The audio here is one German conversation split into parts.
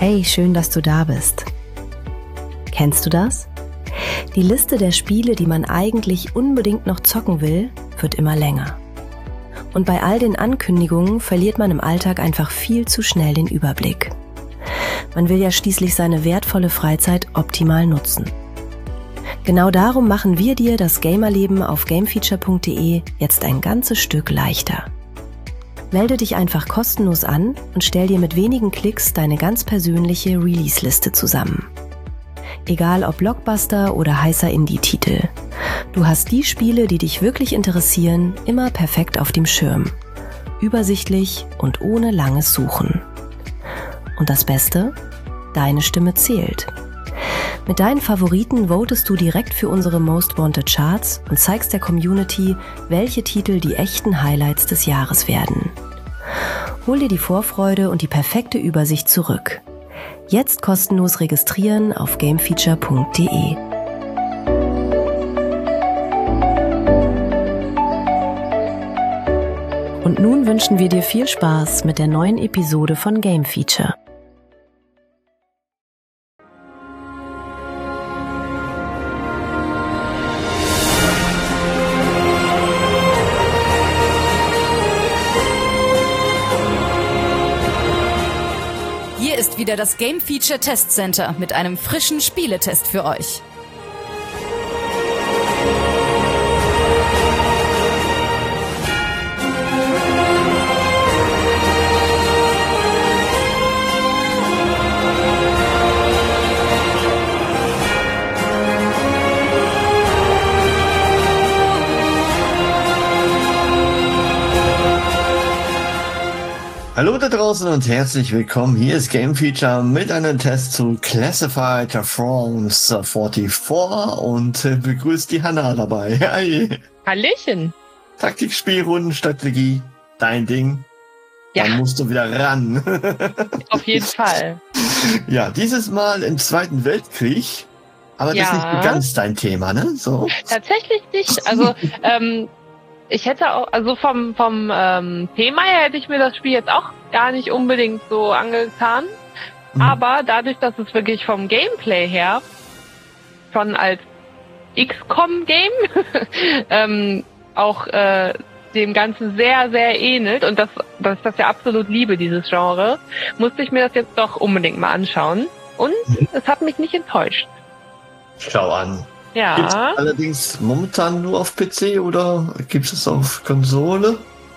Hey, schön, dass du da bist. Kennst du das? Die Liste der Spiele, die man eigentlich unbedingt noch zocken will, wird immer länger. Und bei all den Ankündigungen verliert man im Alltag einfach viel zu schnell den Überblick. Man will ja schließlich seine wertvolle Freizeit optimal nutzen. Genau darum machen wir dir das Gamerleben auf gamefeature.de jetzt ein ganzes Stück leichter. Melde dich einfach kostenlos an und stell dir mit wenigen Klicks deine ganz persönliche Release-Liste zusammen. Egal ob Blockbuster oder heißer Indie-Titel. Du hast die Spiele, die dich wirklich interessieren, immer perfekt auf dem Schirm. Übersichtlich und ohne langes Suchen. Und das Beste? Deine Stimme zählt. Mit deinen Favoriten votest du direkt für unsere Most Wanted Charts und zeigst der Community, welche Titel die echten Highlights des Jahres werden. Hol dir die Vorfreude und die perfekte Übersicht zurück. Jetzt kostenlos registrieren auf gamefeature.de. Und nun wünschen wir dir viel Spaß mit der neuen Episode von Game Feature. Hier ist wieder das Game Feature Test Center mit einem frischen Spieletest für euch. Hallo da draußen und herzlich willkommen. Hier ist Game Feature mit einem Test zu Classified France 44 und begrüßt die Hanna dabei. Hi. Hallöchen. Taktik, Spielrunden, Strategie, dein Ding. Ja. Dann musst du wieder ran. Auf jeden Fall. Ja, dieses Mal im Zweiten Weltkrieg. Aber das ist nicht ganz dein Thema, ne? So. Tatsächlich nicht. Also, ich hätte auch, also vom Thema her hätte ich mir das Spiel jetzt auch gar nicht unbedingt so angetan. Aber dadurch, dass es wirklich vom Gameplay her schon als XCOM-Game auch dem Ganzen sehr, sehr ähnelt und dass ich das ja absolut liebe, dieses Genre, musste ich mir das jetzt doch unbedingt mal anschauen. Und es hat mich nicht enttäuscht. Schau an. Ja. Gibt's allerdings momentan nur auf PC oder gibt es auf Konsole?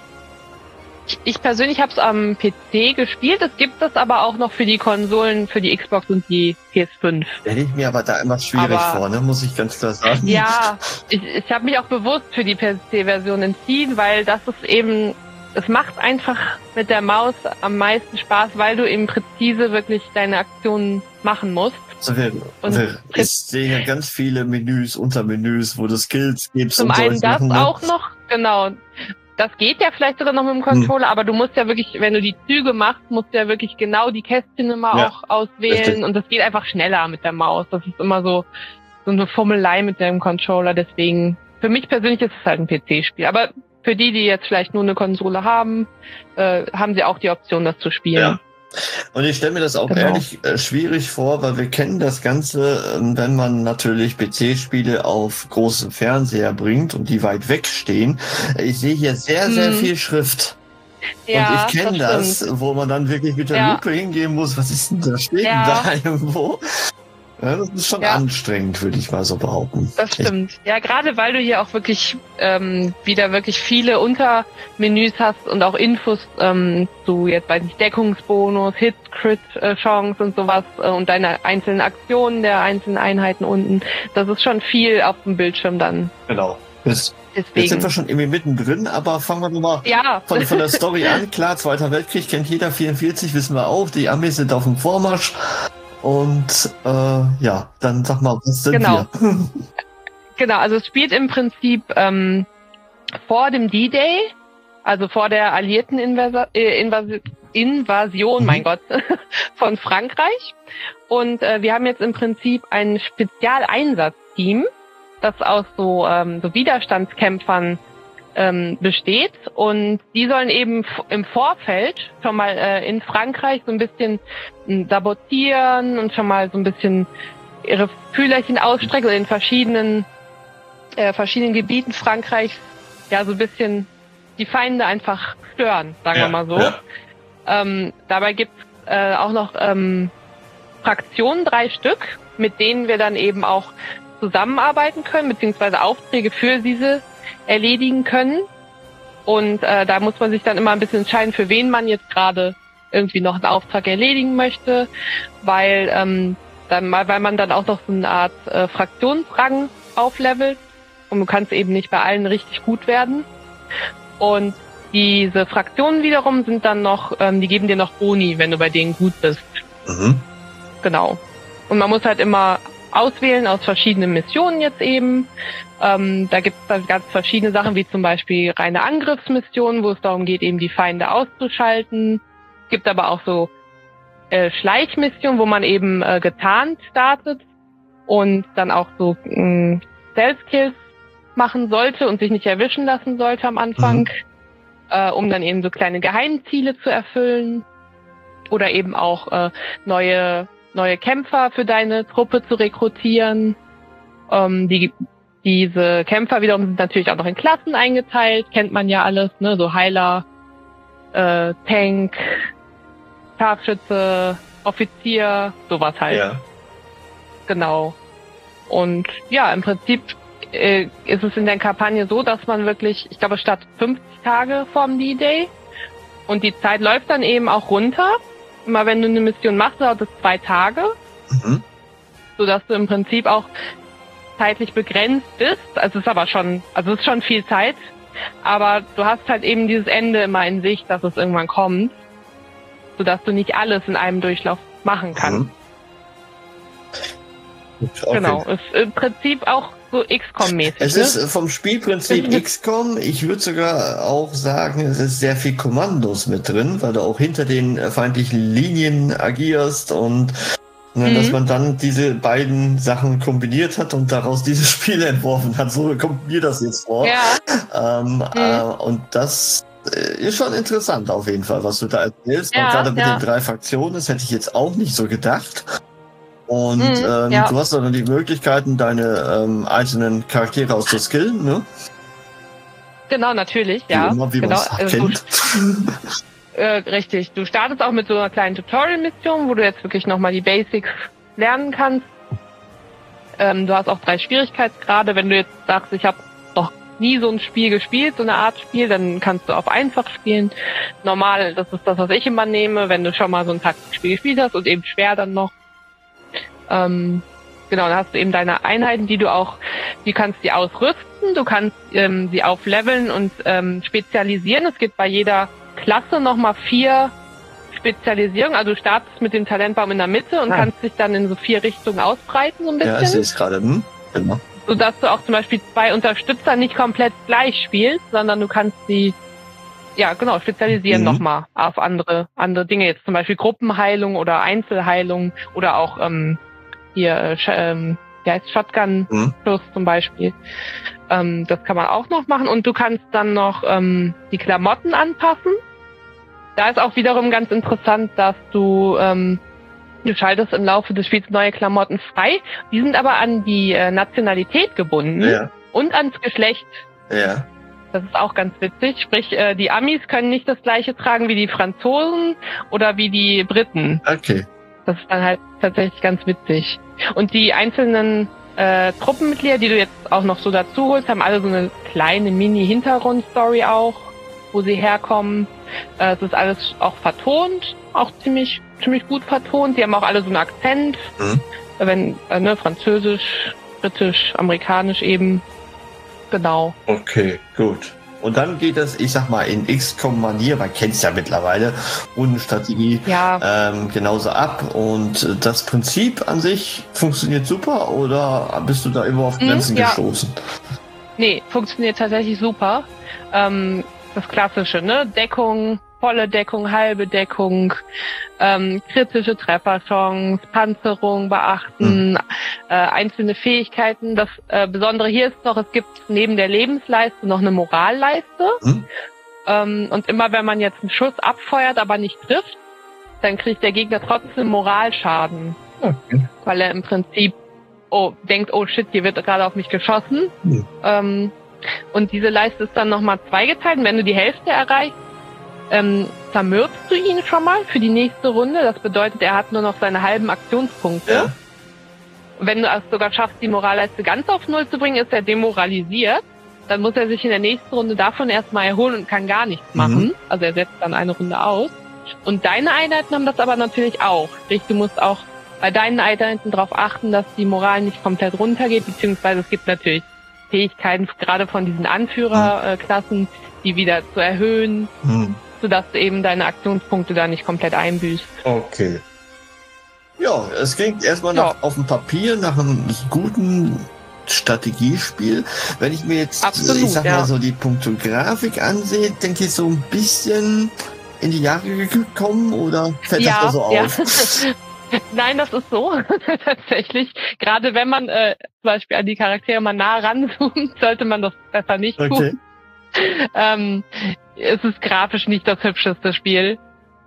Ich persönlich habe es am PC gespielt. Es gibt es aber auch noch für die Konsolen, für die Xbox und die PS5. Stelle ich mir aber da immer schwierig vor, ne? Muss ich ganz klar sagen. Ja, ich habe mich auch bewusst für die PC-Version entschieden, weil das ist eben, es macht einfach mit der Maus am meisten Spaß, weil du eben präzise wirklich deine Aktionen machen musst. Ich sehe ja ganz viele Menüs, Untermenüs, wo du Skills gibst. Zum einen das auch noch, genau. Das geht ja vielleicht sogar noch mit dem Controller, aber du musst ja wirklich, wenn du die Züge machst, musst du ja wirklich genau die Kästchen immer auch auswählen. Richtig. Und das geht einfach schneller mit der Maus. Das ist immer so eine Fummelei mit dem Controller. Deswegen, für mich persönlich ist es halt ein PC-Spiel. Aber für die jetzt vielleicht nur eine Konsole haben, haben sie auch die Option, das zu spielen. Ja. Und ich stelle mir das auch ehrlich schwierig vor, weil wir kennen das Ganze, wenn man natürlich PC-Spiele auf großen Fernseher bringt und die weit weg stehen. Ich sehe hier sehr, sehr viel Schrift. Ja, und ich kenne das, wo man dann wirklich mit der Lupe hingehen muss. Was ist denn da? Steht denn da irgendwo? Ja, das ist schon anstrengend, würde ich mal so behaupten. Das stimmt. Ja, gerade weil du hier auch wirklich wieder wirklich viele Untermenüs hast und auch Infos zu jetzt weiß nicht Deckungsbonus, Hit, Crit Chance und sowas und deine einzelnen Aktionen der einzelnen Einheiten unten. Das ist schon viel auf dem Bildschirm dann. Genau. Jetzt sind wir schon irgendwie mittendrin, aber fangen wir nochmal von der Story an. Klar, Zweiter Weltkrieg kennt jeder, 44 wissen wir auch. Die Amis sind auf dem Vormarsch. Und dann sag mal, was sind wir? Genau, also es spielt im Prinzip vor dem D-Day, also vor der alliierten Invasion, mein Gott, von Frankreich. Und wir haben jetzt im Prinzip ein Spezialeinsatzteam, das aus so Widerstandskämpfern besteht. Und die sollen eben im Vorfeld schon mal in Frankreich so ein bisschen sabotieren und schon mal so ein bisschen ihre Fühlerchen ausstrecken und in verschiedenen Gebieten Frankreichs ja so ein bisschen die Feinde einfach stören, sagen wir mal so. Ja. Dabei gibt's auch noch Fraktionen, 3 Stück, mit denen wir dann eben auch zusammenarbeiten können, beziehungsweise Aufträge für diese erledigen können. Und da muss man sich dann immer ein bisschen entscheiden, für wen man jetzt gerade irgendwie noch einen Auftrag erledigen möchte, weil man dann auch noch so eine Art Fraktionsrang auflevelt und du kannst eben nicht bei allen richtig gut werden. Und diese Fraktionen wiederum sind dann noch, die geben dir noch Boni, wenn du bei denen gut bist. Mhm. Genau. Und man muss halt immer auswählen aus verschiedenen Missionen jetzt eben. Da gibt es dann ganz verschiedene Sachen, wie zum Beispiel reine Angriffsmissionen, wo es darum geht, eben die Feinde auszuschalten. Es gibt aber auch so Schleichmissionen, wo man eben getarnt startet und dann auch so Stealth-Kills machen sollte und sich nicht erwischen lassen sollte am Anfang, um dann eben so kleine Geheimziele zu erfüllen oder eben auch neue Kämpfer für deine Truppe zu rekrutieren. Diese Kämpfer wiederum sind natürlich auch noch in Klassen eingeteilt, kennt man ja alles, ne, so Heiler, Tank, Scharfschütze, Offizier, sowas halt. Ja. Genau. Und ja, im Prinzip ist es in der Kampagne so, dass man wirklich, ich glaube, statt 50 Tage vorm D-Day und die Zeit läuft dann eben auch runter. Immer wenn du eine Mission machst, dauert es 2 Tage, sodass du im Prinzip auch zeitlich begrenzt bist. Also es ist schon viel Zeit, aber du hast halt eben dieses Ende immer in Sicht, dass es irgendwann kommt, sodass du nicht alles in einem Durchlauf machen kannst. Okay. Genau, ist im Prinzip auch so XCOM-mäßig. Es ist vom Spielprinzip XCOM, ich würde sogar auch sagen, es ist sehr viel Kommandos mit drin, weil du auch hinter den feindlichen Linien agierst und dass man dann diese beiden Sachen kombiniert hat und daraus dieses Spiel entworfen hat. So kommt mir das jetzt vor. Ja. Und das ist schon interessant auf jeden Fall, was du da erzählst. Ja, und gerade mit den 3 Fraktionen, das hätte ich jetzt auch nicht so gedacht. Und du hast dann die Möglichkeiten, deine einzelnen Charaktere auszuskillen, ne? Genau, natürlich, ja. Immer, wie man es kennt. Richtig. Du startest auch mit so einer kleinen Tutorial-Mission, wo du jetzt wirklich nochmal die Basics lernen kannst. Du hast auch 3 Schwierigkeitsgrade. Wenn du jetzt sagst, ich habe noch nie so ein Spiel gespielt, so eine Art Spiel, dann kannst du auf einfach spielen. Normal, das ist das, was ich immer nehme, wenn du schon mal so ein Taktikspiel gespielt hast und eben schwer dann noch. Genau, dann hast du eben deine Einheiten, die kannst die ausrüsten, du kannst sie aufleveln und spezialisieren. Es gibt bei jeder Klasse nochmal 4 Spezialisierungen. Also du startest mit dem Talentbaum in der Mitte und kannst dich dann in so 4 Richtungen ausbreiten, so ein bisschen. Ja, ich sehe es gerade. Genau. Sodass du auch zum Beispiel 2 Unterstützer nicht komplett gleich spielst, sondern du kannst sie, ja genau, spezialisieren nochmal auf andere Dinge. Jetzt zum Beispiel Gruppenheilung oder Einzelheilung oder auch Shotgun-Schuss zum Beispiel. Das kann man auch noch machen und du kannst dann noch die Klamotten anpassen. Da ist auch wiederum ganz interessant, dass du schaltest im Laufe des Spiels neue Klamotten frei. Die sind aber an die Nationalität gebunden und ans Geschlecht. Ja. Das ist auch ganz witzig. Sprich, die Amis können nicht das gleiche tragen wie die Franzosen oder wie die Briten. Okay. Das ist dann halt tatsächlich ganz witzig. Und die einzelnen Truppenmitglieder, die du jetzt auch noch so dazu holst, haben alle so eine kleine Mini-Hintergrundstory auch, wo sie herkommen. Es ist alles auch vertont, auch ziemlich gut vertont. Die haben auch alle so einen Akzent, Französisch, Britisch, Amerikanisch eben. Genau. Okay, gut. Und dann geht es, ich sag mal, in XCOM-Manier, man kennt es ja mittlerweile, Rundenstrategie genauso ab. Und das Prinzip an sich funktioniert super oder bist du da immer auf Grenzen gestoßen? Nee, funktioniert tatsächlich super. Das Klassische, ne? Deckung, volle Deckung, halbe Deckung, kritische Trefferchance, Panzerung beachten, einzelne Fähigkeiten. Das Besondere hier ist noch, es gibt neben der Lebensleiste noch eine Moralleiste. Und immer wenn man jetzt einen Schuss abfeuert, aber nicht trifft, dann kriegt der Gegner trotzdem Moralschaden. Okay. Weil er im Prinzip denkt, oh shit, hier wird gerade auf mich geschossen. Und diese Leiste ist dann nochmal zweigeteilt. Und wenn du die Hälfte erreichst, zermürbst du ihn schon mal für die nächste Runde. Das bedeutet, er hat nur noch seine halben Aktionspunkte. Ja. Und wenn du es sogar schaffst, die Moralleiste ganz auf Null zu bringen, ist er demoralisiert. Dann muss er sich in der nächsten Runde davon erstmal erholen und kann gar nichts machen. Also er setzt dann eine Runde aus. Und deine Einheiten haben das aber natürlich auch. Sprich, du musst auch bei deinen Einheiten darauf achten, dass die Moral nicht komplett runtergeht, beziehungsweise es gibt natürlich Fähigkeiten, gerade von diesen Anführerklassen, die wieder zu erhöhen, sodass du eben deine Aktionspunkte da nicht komplett einbüßt. Okay. Ja, es klingt erstmal auf dem Papier nach einem guten Strategiespiel. Wenn ich mir jetzt, ich sag mal so, die Punktografik ansehe, denke ich so ein bisschen in die Jahre gekommen oder fällt das da so auf? Nein, das ist so, tatsächlich. Gerade wenn man zum Beispiel an die Charaktere mal nah ranzoomt, sollte man das besser nicht tun. Es ist grafisch nicht das hübscheste Spiel.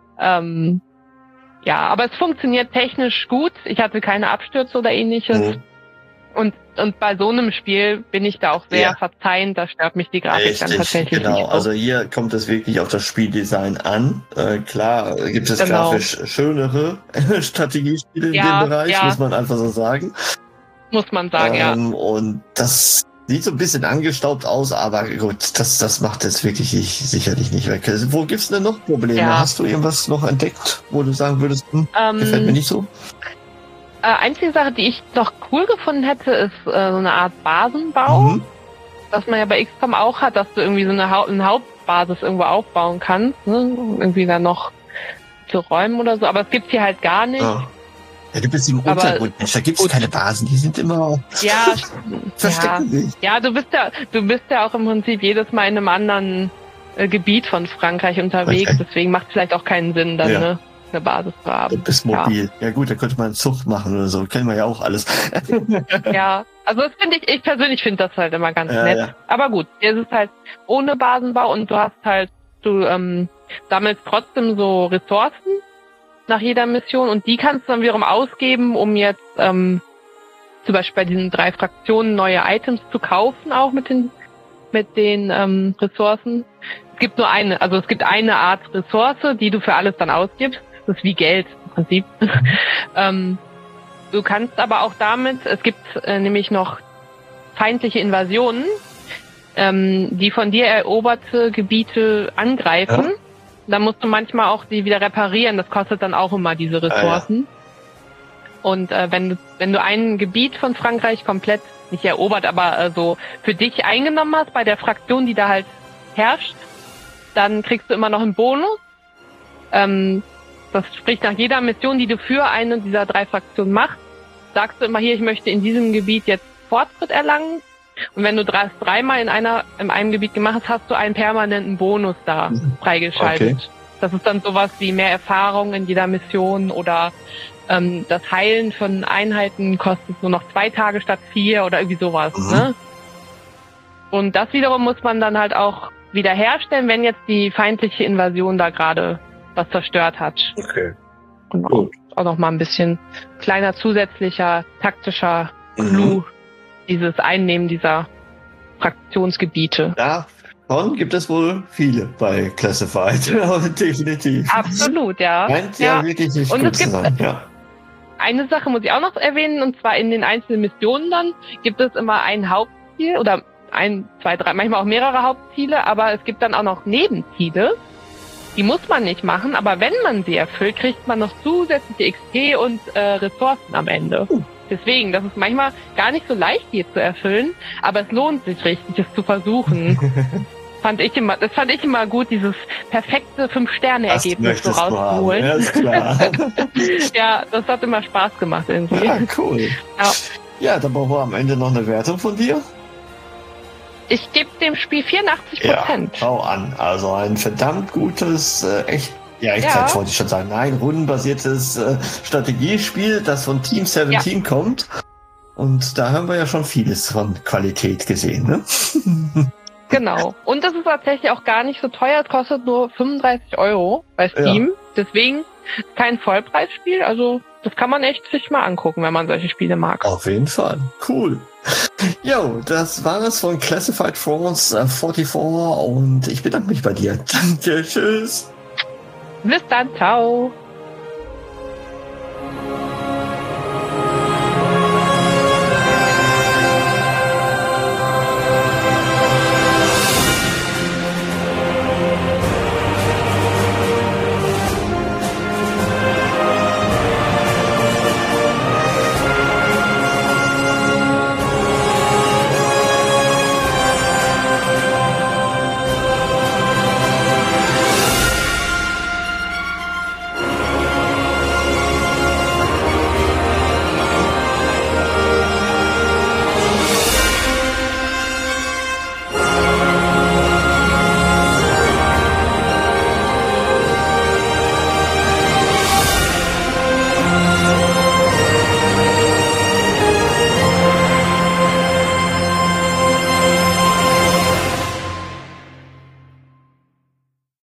Ja, aber es funktioniert technisch gut. Ich hatte keine Abstürze oder ähnliches. Und bei so einem Spiel bin ich da auch sehr verzeihend, da stört mich die Grafik dann tatsächlich nicht. Also hier kommt es wirklich auf das Spieldesign an. Klar gibt es grafisch schönere Strategiespiele in dem Bereich, muss man einfach so sagen. Muss man sagen, ja. Und das sieht so ein bisschen angestaubt aus, aber gut, das macht jetzt wirklich sicherlich nicht weg. Wo gibt's denn noch Probleme? Hast du irgendwas noch entdeckt, wo du sagen würdest, gefällt mir nicht so? Einzige Sache, die ich noch cool gefunden hätte, ist so eine Art Basenbau, das man ja bei XCOM auch hat, dass du irgendwie so eine Hauptbasis irgendwo aufbauen kannst, ne? Irgendwie dann noch zu räumen oder so, aber es gibt's hier halt gar nicht. Ja, du bist im Untergrund, da gibt's keine Basen, die sind immer verstecken sich. Ja, du bist ja auch im Prinzip jedes Mal in einem anderen Gebiet von Frankreich unterwegs, deswegen macht es vielleicht auch keinen Sinn dann, ne? Eine Basis zu haben. Du bist mobil. Ja gut, da könnte man Zucht machen oder so. Kennen wir ja auch alles. Ja, also das finde ich persönlich finde das halt immer ganz nett. Ja. Aber gut, es ist halt ohne Basenbau und du sammelst trotzdem so Ressourcen nach jeder Mission und die kannst du dann wiederum ausgeben, um jetzt zum Beispiel bei diesen 3 Fraktionen neue Items zu kaufen, auch mit den Ressourcen. Es gibt eine Art Ressource, die du für alles dann ausgibst. Das ist wie Geld im Prinzip. Du kannst aber auch damit, es gibt nämlich noch feindliche Invasionen, die von dir eroberte Gebiete angreifen. Ja. Da musst du manchmal auch die wieder reparieren. Das kostet dann auch immer diese Ressourcen. Und wenn du ein Gebiet von Frankreich komplett nicht erobert, aber so für dich eingenommen hast bei der Fraktion, die da halt herrscht, dann kriegst du immer noch einen Bonus. Das spricht nach jeder Mission, die du für eine dieser 3 Fraktionen machst, sagst du immer hier, ich möchte in diesem Gebiet jetzt Fortschritt erlangen. Und wenn du das 3-mal in einem Gebiet gemacht hast, hast du einen permanenten Bonus da freigeschaltet. Okay. Das ist dann sowas wie mehr Erfahrung in jeder Mission oder das Heilen von Einheiten kostet nur noch 2 Tage statt 4 oder irgendwie sowas. Ne? Und das wiederum muss man dann halt auch wieder herstellen, wenn jetzt die feindliche Invasion da gerade was zerstört hat. Okay. Und auch noch mal ein bisschen kleiner zusätzlicher taktischer Clou, dieses Einnehmen dieser Fraktionsgebiete. Davon gibt es wohl viele bei Classified, definitiv. Absolut, ja. Meint ja wirklich nicht und gut es gibt zu sein. eine Sache muss ich auch noch erwähnen, und zwar in den einzelnen Missionen dann gibt es immer ein Hauptziel oder 1, 2, 3, manchmal auch mehrere Hauptziele, aber es gibt dann auch noch Nebenziele. Die muss man nicht machen, aber wenn man sie erfüllt, kriegt man noch zusätzliche XP und Ressourcen am Ende. Deswegen, das ist manchmal gar nicht so leicht, die zu erfüllen, aber es lohnt sich richtig, es zu versuchen. Das fand ich immer gut, dieses perfekte 5-Sterne-Ergebnis so rauszuholen. Ja, ist klar. Ja, das hat immer Spaß gemacht irgendwie. Ja, cool. Ja, dann brauchen wir am Ende noch eine Wertung von dir. Ich gebe dem Spiel 84%. Ja, schau an. Also ein verdammt gutes, Echtzeit wollte ich schon sagen. Nein, rundenbasiertes Strategiespiel, das von Team 17 kommt. Und da haben wir ja schon vieles von Qualität gesehen, ne? Genau. Und das ist tatsächlich auch gar nicht so teuer. Es kostet nur 35 € bei Steam. Ja. Deswegen kein Vollpreisspiel. Also das kann man echt sich mal angucken, wenn man solche Spiele mag. Auf jeden Fall. Cool. Jo, das war es von Classified France 44 und ich bedanke mich bei dir. Danke, tschüss. Bis dann, ciao.